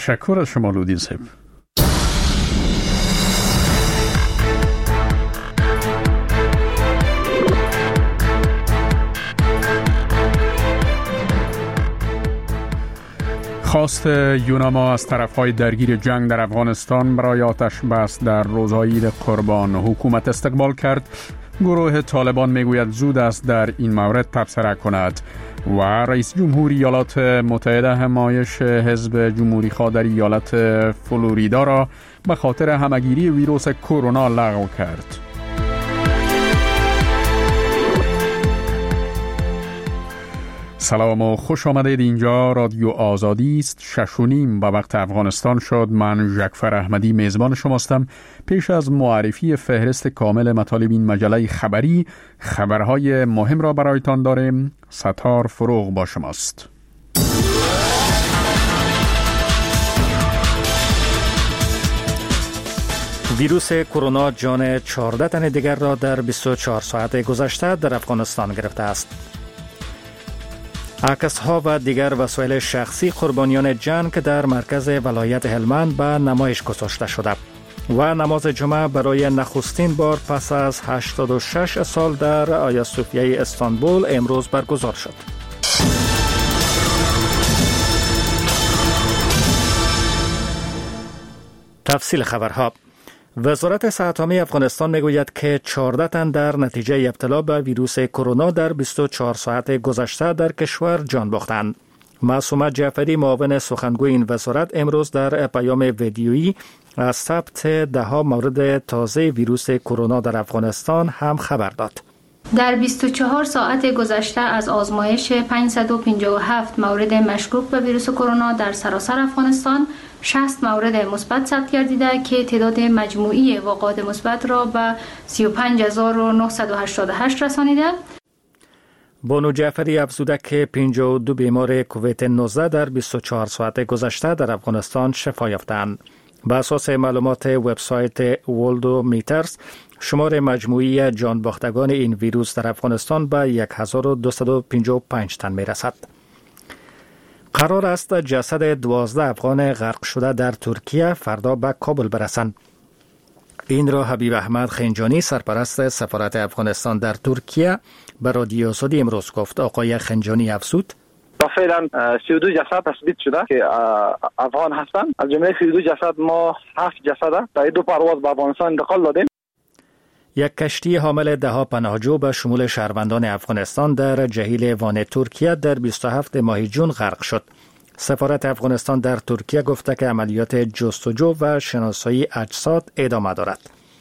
تشکر از شما لودین صاحب. خواست یوناما از طرفهای درگیر جنگ در افغانستان برای آتش بس در روزهای عید قربان حکومت استقبال کرد. گروه طالبان میگوید زود است در این مورد تبصره کند و رئیس جمهور ایالات متحده همایش حزب جمهوری خواه در ایالت فلوریدا را به خاطر همگیری ویروس کرونا لغو کرد. سلام و خوش آمدید. اینجا رادیو آزادی است. 6:30 به وقت افغانستان شد. من جعفر احمدی میزبان شماستم. پیش از معرفی فهرست کامل مطالب این مجله خبری، خبرهای مهم را برایتان داریم. ستار فروغ با شماست. ویروس کرونا جان 14 تن دیگر را در 24 ساعت گذشته در افغانستان گرفته است. عکس‌ها و دیگر وسایل شخصی قربانیان جنگ در مرکز ولایت هلمند به نمایش گذاشته شده و نماز جمعه برای نخستین بار پس از 86 سال در آیا صوفیای استانبول امروز برگزار شد. تفصیل خبرها. وزارت صحت عامه افغانستان میگوید که 14 تن در نتیجه ابتلا به ویروس کرونا در 24 ساعت گذشته در کشور جان باختند. معصومه جعفری معاون سخنگوی این وزارت امروز در پیام ویدیویی از ثبت 10 مورد تازه ویروس کرونا در افغانستان هم خبر داد. در 24 ساعت گذشته از آزمایش 557 مورد مشکوک به ویروس کرونا در سراسر افغانستان 60 مورد مثبت ثبت گردیده که تعداد مجموعی واقعات مثبت را به 35988 رسانیده. بانو جعفری افزوده که 52 بیمار کووید 19 در 24 ساعت گذشته در افغانستان شفا یافتند. به اساس معلومات وبسایت ولدومیترز، شمار مجموعی جان باختگان این ویروس در افغانستان به 1255 تن می رسد. قرار است جسد 12 افغان غرق شده در ترکیه فردا به کابل برسند. این را حبیب احمد خنجانی، سرپرست سفارت افغانستان در ترکیه، به رادیو آزادی امروز گفت. آقای خنجانی افزود: فعلا 32 جسد تثبیت شده که افغان هستند. از جمله 32 جسد ما 7 جسد در 2 پرواز به افغانستان انتقال دادیم. یک کشتی حامل 10 پناهجو به شمول شهروندان افغانستان در جهیل وان ترکیه در 27 ماه جون غرق شد. سفارت افغانستان در ترکیه گفته که عملیات جستجو و شناسایی اجساد ادامه دارد.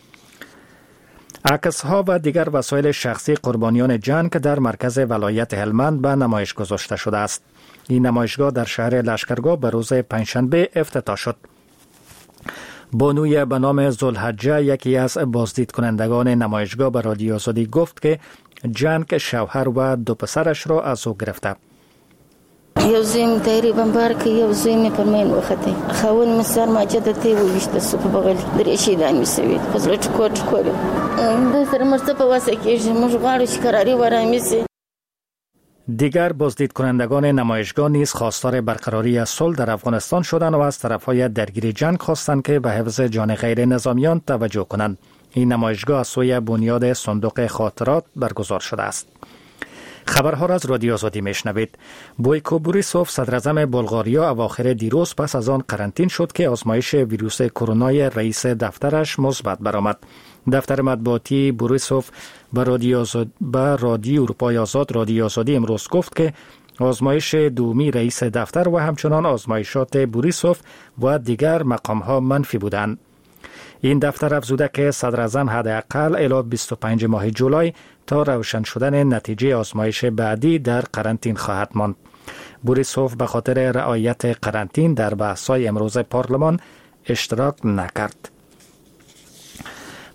عکس‌ها و دیگر وسایل شخصی قربانیان جنگ در مرکز ولایت هلمند به نمایش گذاشته شده است. این نمایشگاه در شهر لشکرگاه به روز پنجشنبه افتتاح شد. بانوی به نام ذوالحجه، یکی از بازدید کنندگان نمایشگاه، به رادیو آزادی گفت که جنگ شوهر و 2 پسرش را از او گرفته. یو زوی تقریبا بار که یو زوی می پرمین وخته خاون مسر ماجد تی ویشت سو په بغل درې شیدان می سوي خپل ټکوټ کولو د سره مرسته په واسه کې موږ غواړو چې قراری ورامي سي. دیگر بازدید کنندگان نمایشگاه نیز خواستار برقراری صلح در افغانستان شدند و از طرفهای درگیر جنگ خواستند که به حفظ جان غیر نظامیان توجه کنند. این نمایشگاه از سوی بنیاد صندوق خاطرات برگزار شده است. خبرها را از رادیو آزادی میشنوید. بویکو بوریسوف، صدراعظم بلغاریا، اواخر دیروز پس از آن قرنطین شد که آزمایش ویروس کرونا رئیس دفترش مثبت برآمد. دفتر مطبوعاتی بوریسوف به رادیو اروپای آزاد رادیو آزادی امروز گفت که آزمایش دومی رئیس دفتر و همچنان آزمایشات بوریسوف و دیگر مقام‌ها منفی بودند. این دفتر افزوده که صدراعظم حداقل الی 25 ماه جولای تا روشن شدن نتیجه آزمایش بعدی در قرنطین خواهد ماند. بوریسوف به خاطر رعایت قرنطین در بحث‌های امروز پارلمان اشتراک نکرد.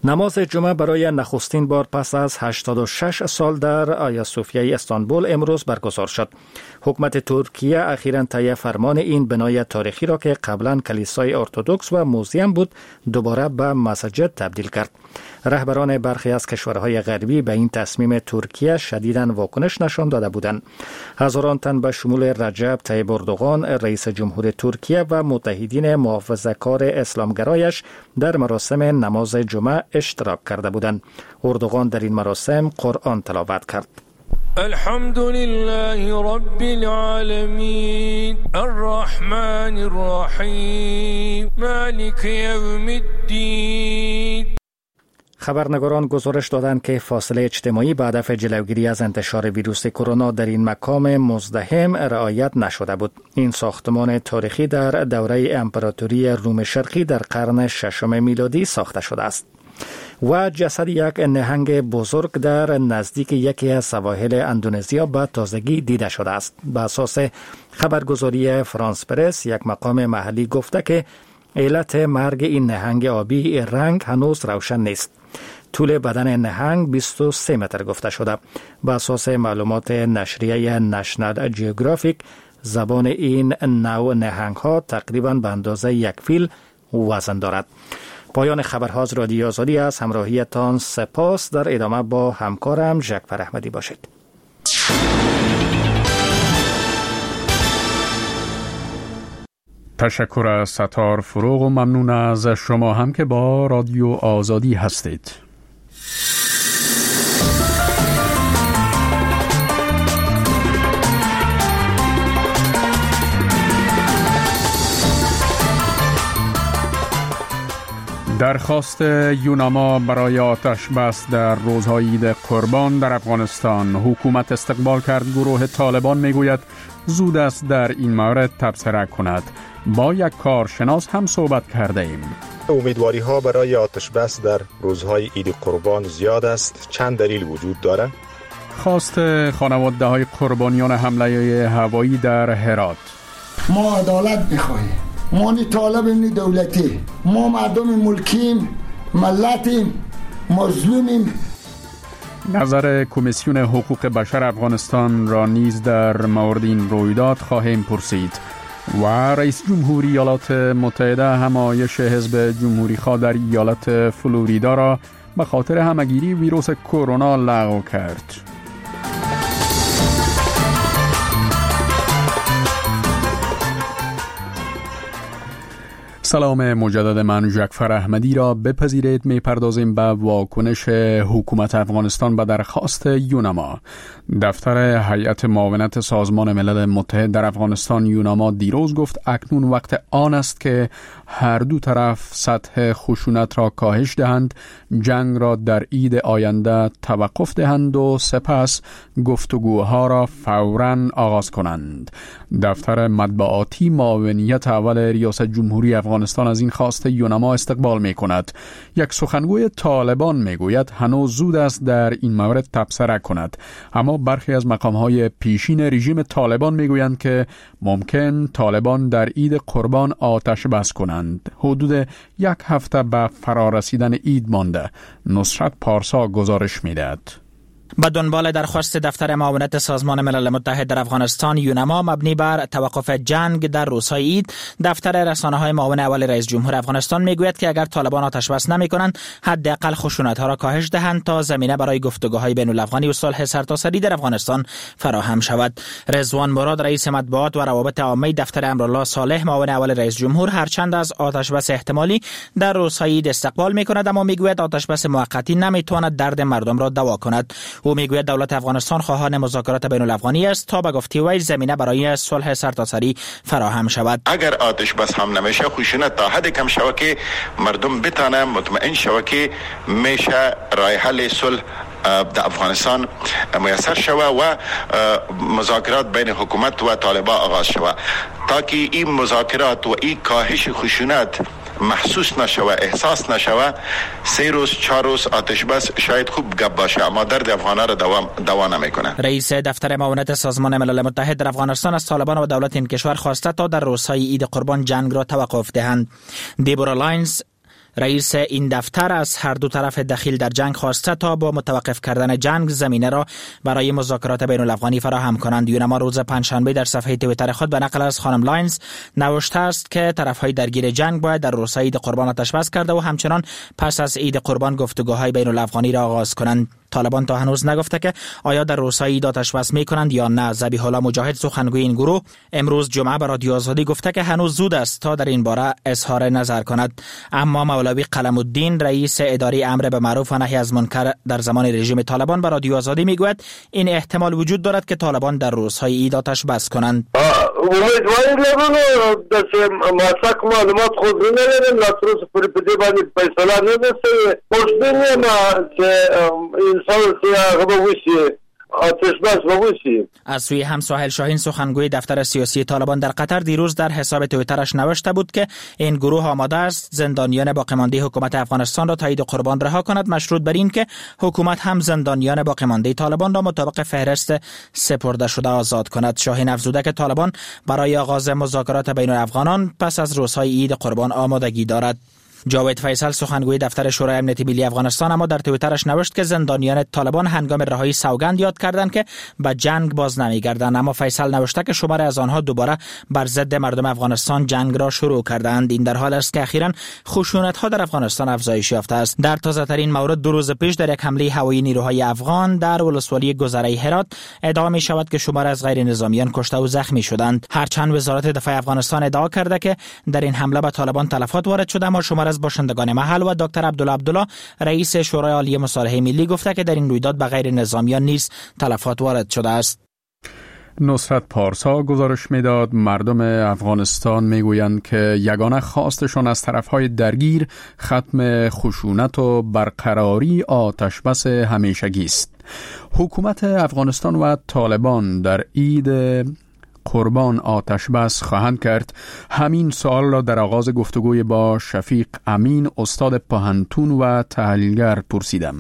نماز جمعه برای نخستین بار پس از 86 سال در آیا صوفیه استانبول امروز برگزار شد. حکومت ترکیه اخیراً طی فرمان این بنای تاریخی را که قبلا کلیسای ارتدوکس و موزیم بود دوباره به مسجد تبدیل کرد. رهبران برخی از کشورهای غربی به این تصمیم ترکیه شدیداً واکنش نشان داده بودند. هزاران تن به شمول رجب طیب اردوغان رئیس جمهور ترکیه و متحدین محافظه‌کار اسلامگرایش در مراسم نماز جمعه اشتراک کرده بودند. اردوغان در این مراسم قرآن تلاوت کرد. الحمد لله رب العالمين الرحمن الرحيم مالك يوم الدين. خبرنگاران گزارش دادند که فاصله اجتماعی به هدف جلوگیری از انتشار ویروس کرونا در این مقام مزدحم رعایت نشده بود. این ساختمان تاریخی در دوره امپراتوری روم شرقی در قرن ششم میلادی ساخته شده است و جسد یک نهنگ بزرگ در نزدیک یکی از سواحل اندونزیا به تازگی دیده شده است. به اساس خبرگزاری فرانس پرس، یک مقام محلی گفته که علت مرگ این نهنگ آبی رنگ هنوز روشن نیست. طول بدن نهنگ 23 متر گفته شده. به اساس معلومات نشریه نشنال جیوگرافیک، زبان این نوع نهنگ ها تقریباً به اندازه یک فیل وزن دارد. پایان خبرها از رادیو آزادی است. همراهیتان سپاس. در ادامه با همکارم جعفر احمدی باشید. تشکر از ستار فروغ و ممنون از شما هم که با رادیو آزادی هستید. درخواست یوناما برای آتش بس در روزهای عید قربان در افغانستان. حکومت استقبال کرد. گروه طالبان میگوید زود است در این مورد تبصره کند. با یک کارشناس هم صحبت کرده ایم. امیدواری ها برای آتش بس در روزهای عید قربان زیاد است. چند دلیل وجود دارد. خواست خانواده های قربانیان حمله هوایی در هرات. ما عدالت میخواهیم. ما نی طالب نی دولتی. ما مردم ملکیم، ملتیم، مظلومیم. نظر کمیسیون حقوق بشر افغانستان را نیز در مورد این رویداد خواهیم پرسید. و رئیس جمهوری ایالات متحده همایش حزب جمهوری خواه در ایالت فلوریدا را به خاطر همهگیری ویروس کرونا لغو کرد. سلام مجدد، من جعفر احمدی را بپذیرید. میپردازیم به واکنش حکومت افغانستان به درخواست یوناما. دفتر هیئت معاونت سازمان ملل متحد در افغانستان یوناما دیروز گفت اکنون وقت آن است که هر دو طرف سطح خشونت را کاهش دهند، جنگ را در عید آینده توقف دهند و سپس گفتگوها را فوراً آغاز کنند. دفتر مطبوعاتی معاونیت اول ریاست جمهوری افغانستان از این خواست یوناما استقبال می کند. یک سخنگوی طالبان می گوید هنوز زود است در این مورد تبصره کند، اما برخی از مقام‌های پیشین رژیم طالبان می گویند که ممکن طالبان در عید قربان آتش بس کنند. حدود یک هفته به فرارسیدن عید مانده. نصرت پارسا گزارش می دهد. به دنبال درخواست دفتر معاونت سازمان ملل متحد در افغانستان یوناما مبنی بر توقف جنگ در روزهای عید، دفتر رسانه‌های معاون اول رئیس جمهور افغانستان میگوید که اگر طالبان آتش بس نمی‌کنند، حداقل خشونت‌ها را کاهش دهند تا زمینه برای گفتگوهای بین‌الافغانی و صلح سرتاسری در افغانستان فراهم شود. رضوان مراد رئیس مطبوعات و روابط عامه دفتر امرالله صالح معاون اول رئیس جمهور هرچند از آتش بس احتمالی در روزهای عید استقبال می‌کند، اما میگوید آتش بس موقتی نمی‌تواند درد مردم را دوا کند. او میگوید دولت افغانستان خواهان مذاکرات بین‌الافغانی است تا به گفته وی زمینه برای صلح سرتاسری فراهم شود. اگر آتش بس هم نمیشه، خشونت تا حد کم شود که مردم بتانه مطمئن شود که میشه راه حل صلح در افغانستان میسر شود و مذاکرات بین حکومت و طالبان آغاز شود تا که این مذاکرات و این کاهش خشونت محسوس نشوه، احساس نشوه. 3 روز 4 روز آتش بس شاید خوب گپ باشه، اما درد افغانا را دوا نمیکنه. رئیس دفتر معاونت سازمان ملل متحد در افغانستان از طالبان و دولت این کشور خواسته تا در روزهای عید قربان جنگ را توقف دهند. دیبورا لاینز رئیس این دفتر از هر دو طرف دخیل در جنگ خواسته تا با متوقف کردن جنگ زمینه را برای مذاکرات بین الافغانی فراهم کنند. یونما روز پنجشنبه در صفحه توییتر خود به نقل از خانم لاینز نوشته است که طرفهای درگیر جنگ باید در روز عید قربان آتش بس کرده و همچنان پس از عید قربان گفتگوهای بین الافغانی را آغاز کنند. طالبان تا هنوز نگفته که آیا در روزهای عید آتش بس می‌کنند یا نه. ذبیح الله مجاهد سخنگوی این گروه امروز جمعه به رادیو آزادی گفته که هنوز زود است تا در این باره اظهار نظر کند. اما مولوی قلم الدین رئیس اداره امر به معروف و نهی از منکر در زمان رژیم طالبان به رادیو آزادی میگوید این احتمال وجود دارد که طالبان در روزهای عید آتش بس کنند. امیدواری لرم چې ماسک معلومات خود ندارم لاتروس پر پدی باندې فیصله نه ده پوښتنه ما چې انسان سیاق به وشي آتش بس به وشي. از سوی هم ساحل شاهین سخنگوی دفتر سیاسی طالبان در قطر دیروز در حساب توییترش نوشته بود که این گروه آماده است زندانیان باقی مانده حکومت افغانستان را تا عید قربان رها کند، مشروط بر این که حکومت هم زندانیان باقی مانده طالبان را مطابق فهرست سپرده شده آزاد کند. شاهین افزوده که طالبان برای آغاز مذاکرات بین الافغانان پس از روزهای عید قربان آمادگی دارد. جاوید فیصل سخنگوی دفتر شورای امنیت ملی افغانستان اما در توییترش نوشت که زندانیان طالبان هنگام رهایی سوگند یاد کردند که به جنگ باز نمیگردند، اما فیصل نوشته که شماری از آنها دوباره بر ضد مردم افغانستان جنگ را شروع کردند. این در حال است که اخیراً خشونت‌ها در افغانستان افزایش یافته است. در تازه‌ترین مورد 2 روز پیش در یک حمله هوایی نیروهای افغان در ولسوالی گذره هرات ادعا می‌شود که شماری از غیر نظامیان کشته و زخمی شدند. هرچند وزارت دفاع افغانستان ادعا کرده که در این حمله به طالبان تلفات وارد شده، اما شماری از باشندگان محل و دکتر عبدالله رئیس شورای عالی مصالحه ملی گفته که در این رویداد به غیر نظامیان نیز تلفات وارد شده است. نصرت پارسا گزارش میداد مردم افغانستان میگویند که یگانه خواستشان از طرفهای درگیر ختم خشونت و برقراری آتش بس همیشگی است. حکومت افغانستان و طالبان در عید قربان آتش بس خواهند کرد. همین سوال را در آغاز گفتگوی با شفیق امین استاد پوهنتون و تحلیلگر پرسیدم.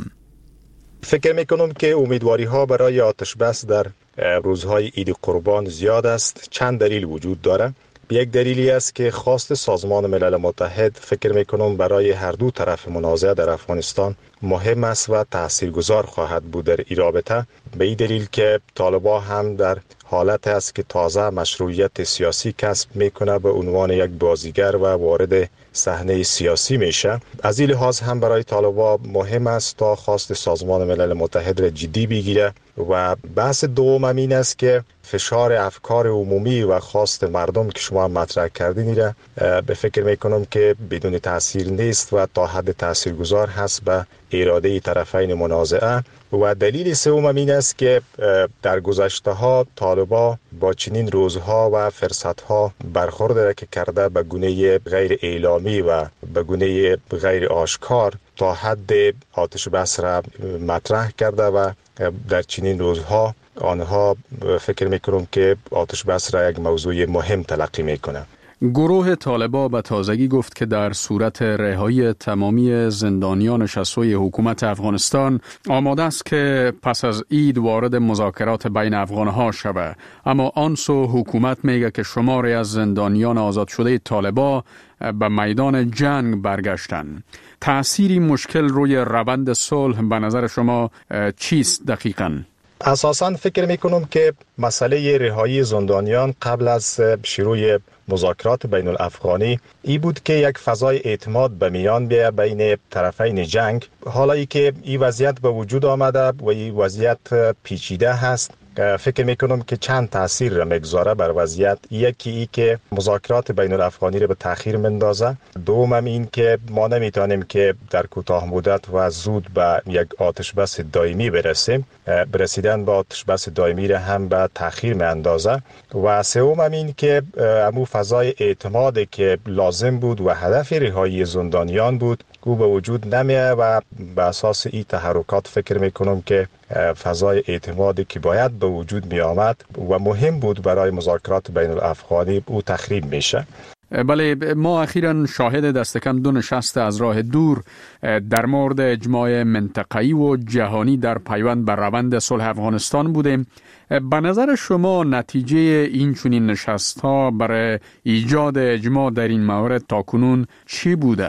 فکر میکنم که امیدواری ها برای آتش بس در روزهای عید قربان زیاد است. چند دلیل وجود داره. یک دلیلی است که خواست سازمان ملل متحد فکر میکنم برای هر دو طرف منازعه در افغانستان مهم است و تاثیرگذار خواهد بود در این رابطه، به این دلیل که طالبان هم در حالت است که تازه مشروعیت سیاسی کسب میکنه، به عنوان یک بازیگر و وارد صحنه سیاسی میشه. از این لحاظ هم برای طالبان مهم است تا خواست سازمان ملل متحد را جدی بگیره. و بحث دوم این است که فشار افکار عمومی و خواست مردم که شما مطرح کردین را به فکر میکنم که بدون تاثیر نیست و تا حد تاثیرگذار هست به اراده طرفین منازعه. و دلیل سوم این است که در گذشته ها طالبان با چنین روزها و فرصت ها برخورد که کرده به گونه غیر اعلامی و به گونه غیر آشکار تا حد آتش بس را مطرح کرده و در چنین روزها آنها فکر میکنم که آتش بس را یک موضوع مهم تلقی میکنه. گروه طالبان به تازگی گفت که در صورت رهایی تمامی زندانیان شسوی حکومت افغانستان آماده است که پس از عید وارد مذاکرات بین افغانها شود. اما آن سو حکومت میگه که شماری از زندانیان آزاد شده طالبان به میدان جنگ برگشتند. تأثیری مشکل روی روند صلح به نظر شما چیست دقیقاً؟ اساساً فکر میکنم که مسئله رهایی زندانیان قبل از شروع مذاکرات بین الافغانی ای بود که یک فضای اعتماد به میان بیاید بین طرفین جنگ. حالا که این وضعیت به وجود آمده و این وضعیت پیچیده هست، فکر میکنم که چند تاثیر را میگذاره بر وضعیت. یکی ای که مذاکرات بین الافغانی را به تأخیر مندازه. دوم این که ما نمیتونیم که در کوتاه مدت و زود به یک آتش بس دائمی برسیم. برسیدن به آتش بس دائمی را هم به تأخیر میاندازه. و سوم این که امو فضای اعتماد که لازم بود و هدف رهایی زندانیان بود او به وجود نمیه و به اساس این تحرکات فکر میکنم که فضای اعتمادی که باید به وجود می آمد و مهم بود برای مذاکرات بین الافغانی او تخریب میشه. بله، ما اخیراً شاهد دست کم 2 نشست از راه دور در مورد اجماع منطقه‌ای و جهانی در پیوند بر روند صلح افغانستان بودیم. به نظر شما نتیجه این چنین نشست‌ها برای ایجاد اجماع در این مورد تاکنون چی بوده؟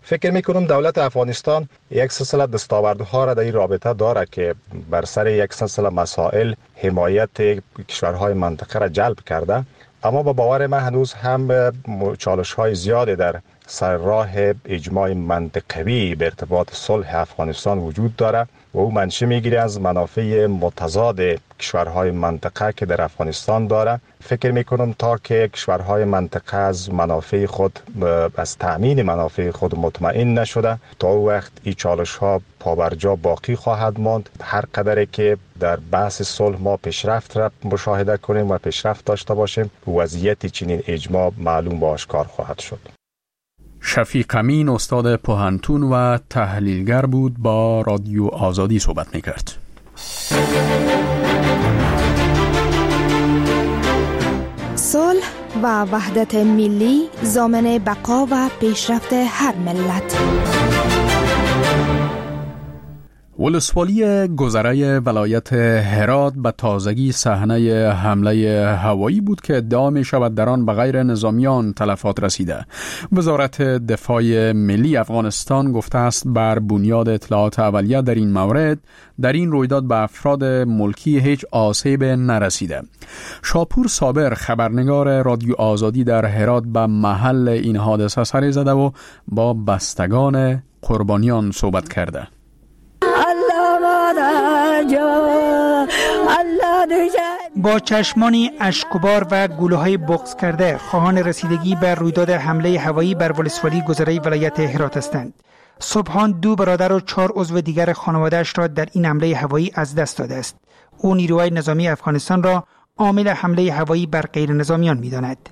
فکر میکنم دولت افغانستان یک سلسله دستاوردها را در این رابطه داره که بر سر یک سلسله مسائل حمایت کشورهای منطقه را جلب کرده، اما با باور من هنوز هم چالش‌های زیادی در سر راه اجماع منطقوی به ارتباط صلح افغانستان وجود داره و او منشأ میگیره از منافع متضاد کشورهای منطقه که در افغانستان داره. فکر میکنم تا که کشورهای منطقه از منافع خود، از تأمین منافع خود مطمئن نشده، تا او وقت این چالش ها پابرجا باقی خواهد ماند. هر قدری که در بحث صلح ما پیشرفت را مشاهده کنیم و پیشرفت داشته باشیم، وضعیت چنین اجماع معلوم و آشکار خواهد شد. شفیق امین استاد پوهنتون و تحلیلگر بود، با رادیو آزادی صحبت میکرد. صلح و وحدت ملی ضامن بقا و پیشرفت هر ملت. ولسوالی گذره ولایت هرات به تازگی صحنه حمله هوایی بود که ادعا می شود در آن به غیر نظامیان تلفات رسیده. وزارت دفاع ملی افغانستان گفته است بر بنیاد اطلاعات اولیه در این مورد، در این رویداد به افراد ملکی هیچ آسیب نرسیده. شاپور صابر، خبرنگار رادیو آزادی در هرات، به محل این حادثه سر زده و با بستگان قربانیان صحبت کرده. با چشمانی اشکبار و گلوهای بغض کرده خواهان رسیدگی به رویداد حمله هوایی بر ولسوالی گذره ولایت هرات هستند. صبحان 2 برادر و 4 عضو دیگر خانواده‌اش را در این حمله هوایی از دست داده است. او نیروهای نظامی افغانستان را عامل حمله هوایی بر غیر نظامیان می‌داند.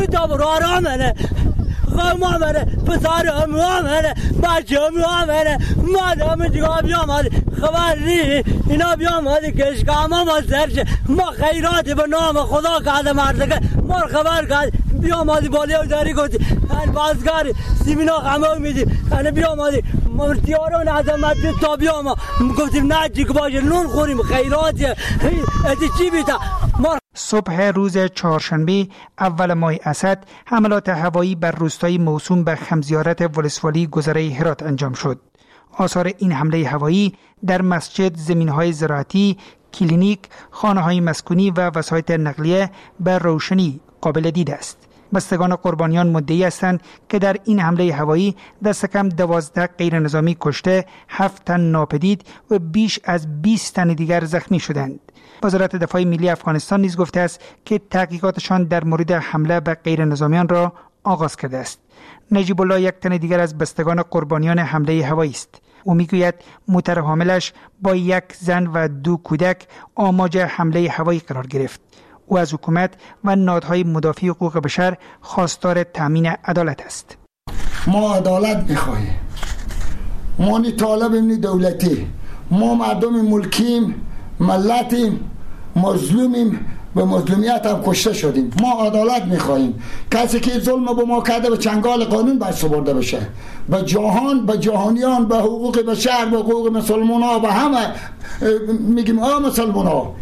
خمامره پسر مامره بچه مامره مادام دیگه بیامد خبری اینا بیامد کشکاما ما سرچه ما خیراتی به نام خدا کرده مردگه ما خبر کرد بیامدی بالی و داری گفتی بازگاری سیمینا خمه میدیم بیامدی مرتیاران عظمت تا بیامد گفتیم نه چی که باشه نون خوریم خیراتی ادی چی بیتا صبح روز چهارشنبه اول ماه اسد حملات هوایی بر روستای موسوم به خمزیارت ولسوالی گذره هرات انجام شد. آثار این حمله هوایی در مسجد، زمینهای زراعتی، کلینیک، خانه‌های مسکونی و وسایط نقلیه به روشنی قابل دید است. بستگان قربانیان مدعی هستند که در این حمله هوایی دست کم 12 غیر نظامی کشته، 7 تن ناپدید و بیش از 20 تن دیگر زخمی شدند. وزارت دفاع ملی افغانستان نیز گفته است که تحقیقاتشان در مورد حمله به غیر نظامیان را آغاز کرده است. نجیب الله یک تن دیگر از بستگان قربانیان حمله هوایی است. او میگوید موتر حاملش با 1 زن و 2 کودک آماج حمله هوایی قرار گرفت. او از حکومت و نهادهای مدافع حقوق بشر خواستار تامین عدالت است. ما عدالت میخواهیم. ما نی طالب نی دولتی. ما مردم ملکیم، ملتیم، مظلومیم، به مظلومیت هم کشته شدیم. ما عدالت میخواهیم. کسی که ظلم به ما کرده به چنگال قانون باید سپرده بشه. به جهان، به جهانیان، به حقوق بشر، به حقوق مسلمان ها، به همه میگیم مسلمان ها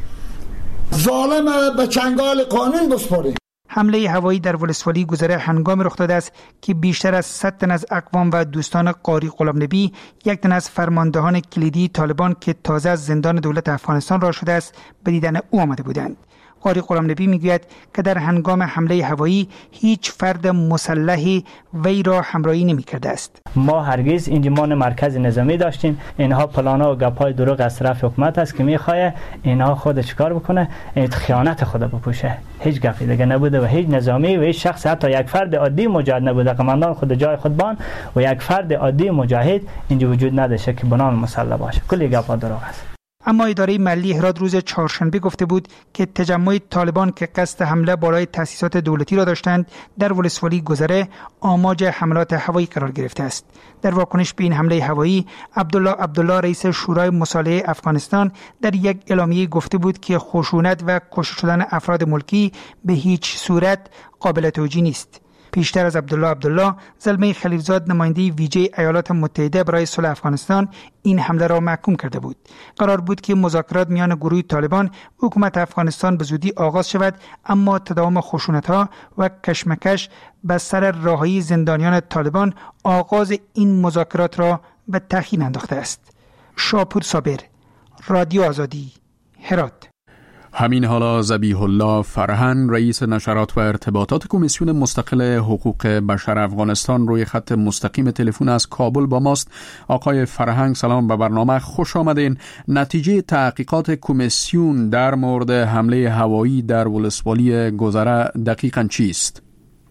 ظالم به چنگال قانون بسپاریم. حمله هوایی در ولسوالی گذره هنگام رخ داده است که بیشتر از 100 تن از اقوام و دوستان قاری غلام نبی، 1 تن از فرماندهان کلیدی طالبان که تازه از زندان دولت افغانستان رها شده است به دیدن او آمده بودند. قاری غلام نبی میگوید که در هنگام حمله هوایی هیچ فرد مسلحی وی را همراهی نمی‌کرده است. ما هرگز اینجا مرکز نظامی داشتیم. اینها پلانا و گپای دروغ از طرف حکومت است که میخواد اینها خود چیکار بکنه، خیانت خود بپوشه. هیچ گپی دیگه نبوده و هیچ نظامی و هیچ شخص، حتی یک فرد عادی مجاهد نبوده. قماندان خود جای خود بان و یک فرد عادی مجاهد اینجا وجود نداشته که بنام مسلح باشه. کلی گپا دروغ است. اما اداره ملی هرات روز چهارشنبه گفته بود که تجمع طالبان که قصد حمله بالای تأسیسات دولتی را داشتند در ولسوالی گذره آماج حملات هوایی قرار گرفته است. در واکنش به این حمله هوایی، عبدالله رئیس شورای مصالحه افغانستان در یک اعلامیه گفته بود که خشونت و کشته شدن افراد ملکی به هیچ صورت قابل توجیه نیست. پیشتر از عبدالله زلمه خلیلزاد نماینده ویژه ایالات متحده برای صلح افغانستان این حمله را محکوم کرده بود. قرار بود که مذاکرات میان گروه طالبان و حکومت افغانستان به زودی آغاز شود، اما تداوم خشونت‌ها و کشمکش به سر رهایی زندانیان طالبان آغاز این مذاکرات را به تأخیر انداخته است. شاپور صابر، رادیو آزادی، هرات. همین حالا ذبیح الله فرهنگ رئیس نشرات و ارتباطات کمیسیون مستقل حقوق بشر افغانستان روی خط مستقیم تلفن از کابل با ماست. آقای فرهنگ سلام به برنامه، خوش آمدین. نتیجه تحقیقات کمیسیون در مورد حمله هوایی در ولسوالی گذره دقیقاً چیست؟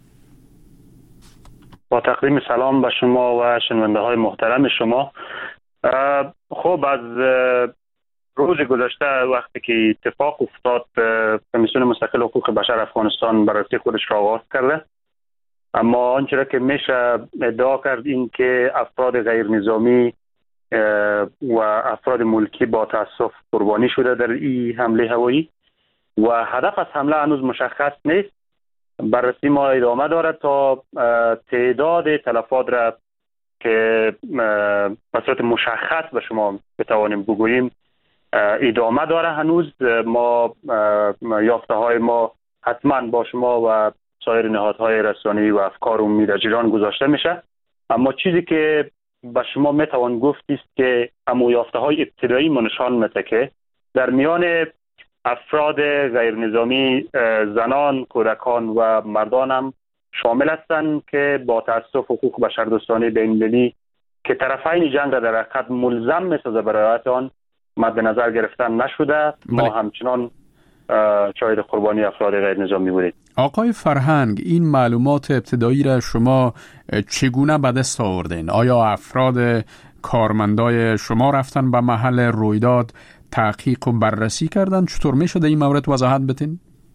با تقدیم سلام به شما و شنونده های محترم شما. خب از روز گذشته وقتی که اتفاق افتاد، کمیسیون مستقل حقوق بشر افغانستان بررسی خودش را آغاز کرده، اما آنچه را که میشه ادعا کرد این که افراد غیر نظامی و افراد ملکی با تاسف قربانی شده در این حمله هوایی و هدف از حمله هنوز مشخص نیست. بررسی ما ادامه دارد تا تعداد تلفات را که به صورت مشخص به شما بتوانیم بگوییم ادامه داره. هنوز ما یافته های ما حتما با شما و سایر نهادهای رسانه‌ای و افکار امید جیران گذاشته میشه، اما چیزی که به شما میتوان گفت است که اما یافته های ابتدایی ما نشان میده که در میان افراد غیر نظامی زنان، کودکان و مردان هم شامل هستند که با تاسف حقوق بشردوستانه بین‌المللی که طرفین جنگ را در حقیقت ملزم می‌سازه برای رعایت آن مد نظر گرفتن نشده. ما همچنان شاهد قربانی افراد غیر نظامی بودیم. آقای فرهنگ، این معلومات ابتدایی را شما چگونه به دست آوردین؟ آیا افراد کارمندای شما رفتن به محل رویداد تحقیق و بررسی کردن؟ چطور میشه در این مورد وضاحت بدین؟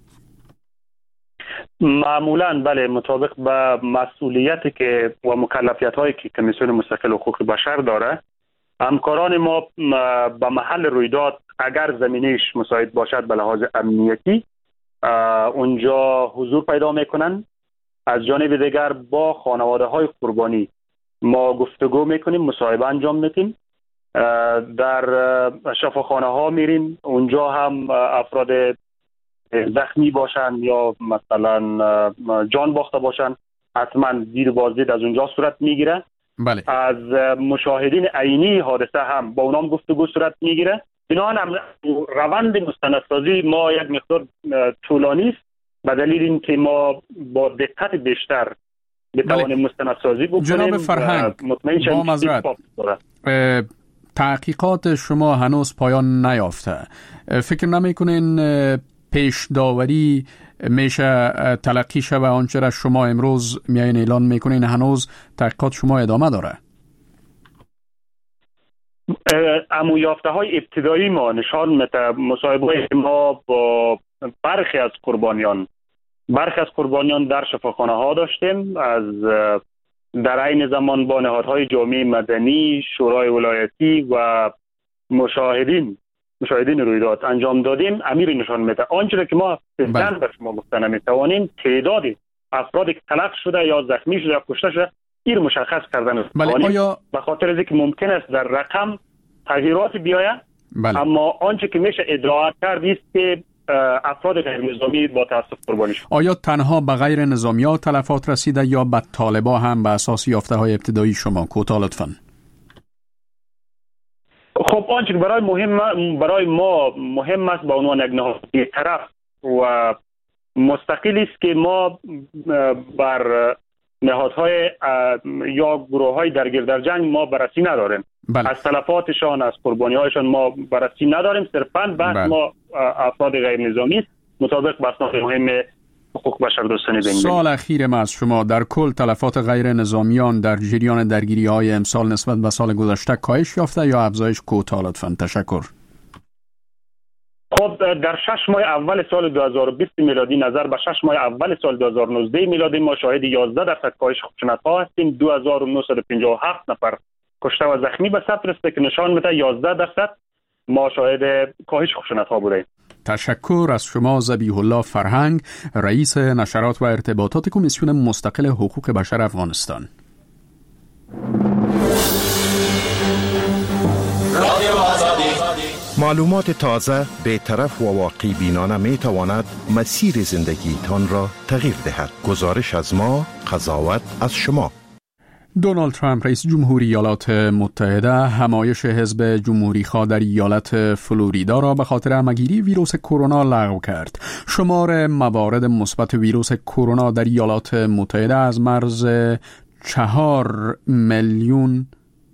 معمولاً بله، مطابق به مسئولیتی که و مکلفیت هایی که کمیسیون مستقل حقوق بشر داره، همکاران ما به محل رویداد اگر زمینش مساعد باشد به لحاظ امنیتی اونجا حضور پیدا میکنن. از جانب دیگر با خانواده های قربانی ما گفتگو میکنیم، مصاحبه انجام میدیم، در شفاخانه ها میریم، اونجا هم افراد زخمی باشن یا مثلا جان باخته باشن حتما دید بازدید از اونجا صورت میگیره. بله. از مشاهدین عینی حادثه هم با اونام گفتگو صورت میگیره. بنابراین روند مستندسازی ما یک مقدار طولانی است به دلیل اینکه ما با دقت بیشتر بتوانیم مستندسازی بکنیم. جناب فرهنگ، با معذرت، تحقیقات شما هنوز پایان نیافته. فکر نمیکنین پیش داوری میشه تلقی شود آنچه را شما امروز میایین اعلان میکنین؟ هنوز تحقیقات شما ادامه داره؟ اما یافته های ابتدایی ما نشان میده مصاحبه ما با برخی از قربانیان در شفاخانه ها داشتیم، از در عین زمان با نهادهای جامعه مدنی، شورای ولایتی و مشاهدین رویداد انجام دادیم. امیر نشان میده آنچه که ما فعلا به شما گفته نمیتوانیم تعداد افرادی که تلف شده یا زخمی شده یا کشته شده این مشخص کردن آیا به خاطر از اینکه ممکن است در رقم تغییرات بیاید. اما آنچه که میشه ادعا کرد است که افراد غیر نظامی با تاسف قربانی شد. آیا تنها به غیر نظامی‌ها تلفات رسیده یا به طالبا هم به اساس یافته‌های ابتدایی شما؟ کوتاه لطفاً. خب آنچه که برای ما مهم است به عنوان یک نهاد طرف و مستقل است که ما بر نهادهای یا گروه‌های درگیر در جنگ ما بررسی نداریم. از تلفاتشان، از قربانی‌هایشان ما بررسی نداریم. صرفاً بحث ما افراد غیر نظامی است مطابق با اسناد مهم حقوق بشردوستانه بین. سوال اخیر ما از شما، در کل تلفات غیر نظامیان در جریان درگیری‌های امسال نسبت به سال گذشته کاهش یافته یا افزایش؟ کوتاه لطفاً. تشکر. خب در 6 ماه اول سال 2020 میلادی نظر به 6 ماه اول سال 2019 میلادی ما شاهد 11% کاهش خشونت‌ها هستیم. 2957 نفر کشته و زخمی به ثبت رسیده که نشان میده 11% ما شاهد کاهش خشونت‌ها بودیم. تشکر از شما ذبیح الله فرهنگ، رئیس نشرات و ارتباطات کمیسیون مستقل حقوق بشر افغانستان. معلومات تازه، بی‌طرف و واقعی بینانه می تواند مسیر زندگیتان را تغییر دهد. گزارش از ما، قضاوت از شما. دونالد ترامپ رئیس جمهوری ایالات متحده همایش حزب جمهوری‌خواه در ایالت فلوریدا را به خاطر همه‌گیری ویروس کرونا لغو کرد. شمار موارد مثبت ویروس کرونا در ایالات متحده از مرز 4 میلیون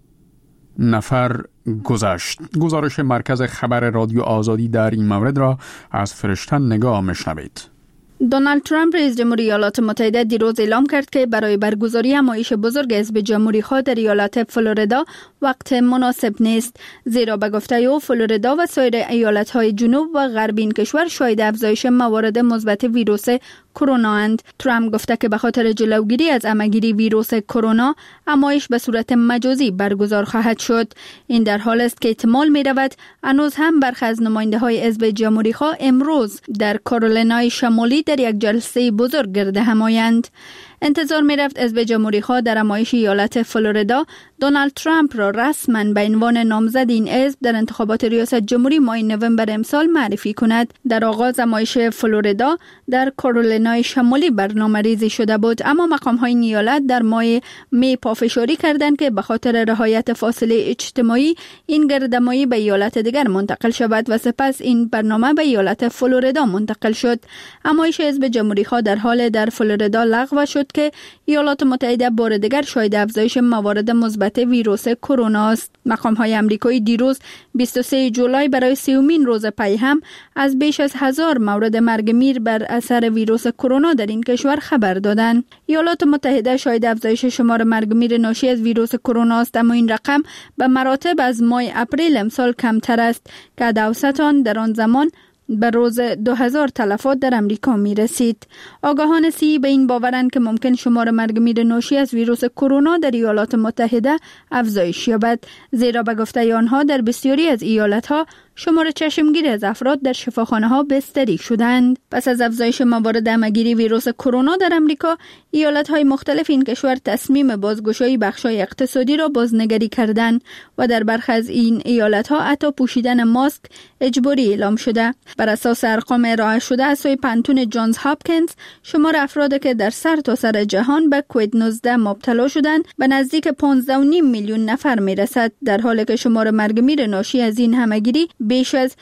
نفر گذشت. گزارش مرکز خبر رادیو آزادی در این مورد را از فرشتن نگاه مشنوید. دونالد ترامپ رئیس جمهوری ایالات متحده دیروز اعلام کرد که برای برگزاری همایش بزرگ حزب جمهوری‌خواه در ایالت فلوریدا وقت مناسب نیست، زیرا به گفته او فلوریدا و سایر ایالت‌های جنوب و غربی این کشور شاهد افزایش موارد مثبت ویروس کرونا اند. ترامپ گفته که به خاطر جلوگیری از همه‌گیری ویروس کرونا همایش به صورت مجازی برگزار خواهد شد. این در حال است که احتمال می‌رود هنوز هم برخی از نماینده‌های حزب جمهوری‌خواه امروز در کارولینای شمالی در یک جلسه بزرگ گرد هم آیند. انتظار می رفت حزب جمهوری‌خواه در همایش ایالت فلوریدا دونالد ترامپ را رسما به عنوان نامزد این حزب در انتخابات ریاست جمهوری ماه نوامبر امسال معرفی کند. در آغاز همایش فلوریدا در کارولینای شمالی برنامه‌ریزی شده بود، اما مقام‌های این ایالت در ماه می پافشاری کردند که به خاطر رعایت فاصله اجتماعی این گردهمایی به ایالت دیگر منتقل شود و سپس این برنامه به ایالت فلوریدا منتقل شد. همایش حزب جمهوری‌خواه در حال در فلوریدا لغو شد که ایالات متحده بار دیگر شاهد افزایش موارد مثبت ویروس کرونا است. مقام‌های آمریکایی دیروز 23 جولای برای 30مین روز پی هم از بیش از 1000 مورد مرگ میر بر اثر ویروس کرونا در این کشور خبر دادند. ایالات متحده شاهد افزایش شمار مرگ میر ناشی از ویروس کرونا است، اما این رقم به مراتب از ماه اپریل امسال کمتر است که اوسط آن در آن زمان به روز 2000 تلفات در امریکا می رسید. آگاهان صحی به این باورند که ممکن شمار مرگ میر ناشی از ویروس کرونا در ایالات متحده افزایش یابد، زیرا به گفته آنها در بسیاری از ایالت‌ها شمار چشمگیر از افراد در شفاخانه‌ها بستری شدند. پس از افزایش موارد همه‌گیری ویروس کرونا در امریکا، ایالت‌های مختلف این کشور تصمیم بازگشایی بخش‌های اقتصادی را بازنگری کردند و در برخی از این ایالت‌ها حتی پوشیدن ماسک اجباری اعلام شده. بر اساس ارقام ارائه شده از سوی پانتون جانز هاپکینز، شمار افرادی که در سرتاسر جهان به کووید 19 مبتلا شدند به نزدیک 15.5 میلیون نفر میرسد، در حالی که شمار مرگ میر ناشی از این همه‌گیری بیش از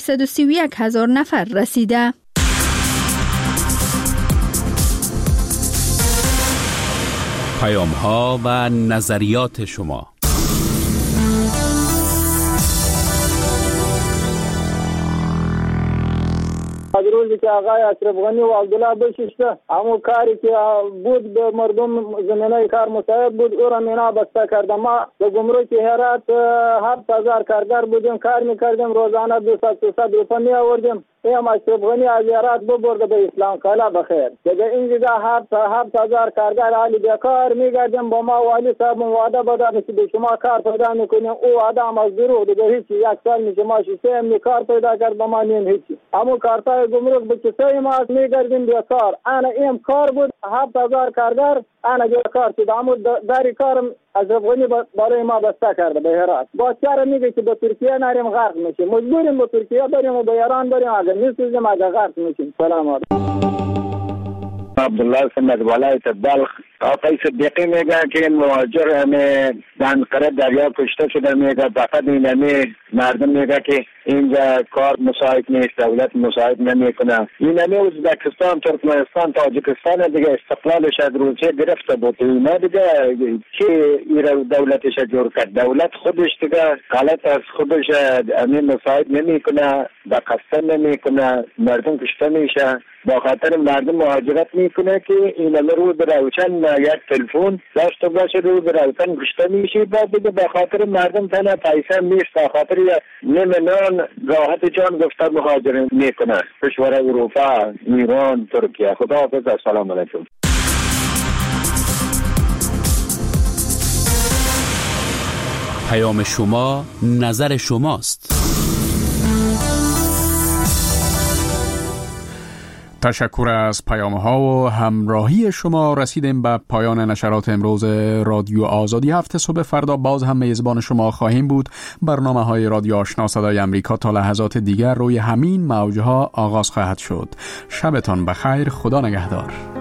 631,000 نفر رسیده. پیام‌ها و نظریات شما. از روزی که آقای اشرف غنی و عبدالله بشیشته همون کاری که بود به مردم زمینه کار مساعد بود او را مینا بسته کرده. ما به گمرک هرات 7000 کارگر بودیم، کار میکردیم، روزانه 200 روپیه می آوردیم. این اشرف غنی از هرات ببرده به اسلام کالا بخیر. دیگه این دیگه 7000 کارگر حالی بیکار میگردیم. با ما والی صاحب وعده بداد که به شما کار پیدا میکنیم، او وعده هم از دروغ دیگه هیچی. یک سال میشه ما شیشه کار پیدا کرد با ما نیم هیچی. اما کارتای گمرک به کسای ما میگردیم بیکار. انا این کار بود 7000 کارگر انا بیکار شد. اما داری کارم اشرف غنی برای ما بسته کرده به هرات. با چاره میگه که به ترکیه نریم غرق میشه، مجبوریم به ترکیه بریم و به ایران بریم، اگر میسوزیم اگر غرق میشیم. سلام علیکم. عبدالله سمت ولایت بلخ. آقای صدیقی میگه که این مهاجر همه دنقره دریا کشته شده، میگه فقط این همه مردم میگه که اینجا کار مساعد نیست، دولت مساعد نمیکنه. این همه ازبکستان، ترکمنستان، تاجیکستان دیگه استقلالش از روسیه گرفته بود. اینا دیگه که دولتش جور کرد، دولت خودش دیگه غلط از خودش همه مساعد نمیکنه، با قصد نمیکنه، مردم کشته میشه. با خاطر مردم مهاجرت میکنه که این همه روز روشن یک تلفن داشته باشه، روز روشن کشته میشه. بعد دیگه با خاطر مردم تنها پیسه نیست، با خاطر نیم نان راحت جان گفته مهاجرت میکنه. کشور اروپا، ایران، ترکیه. خداحافظ، السلام علیکم. پیام شما نظر شماست. تشکر از پیام‌ها و همراهی شما. رسیدیم به پایان نشرات امروز رادیو آزادی. هفته صبح فردا باز هم میزبان شما خواهیم بود. برنامه‌های رادیو آشنا صدای امریکا تا لحظات دیگر روی همین موج‌ها آغاز خواهد شد. شبتان بخیر. خدا نگهدار.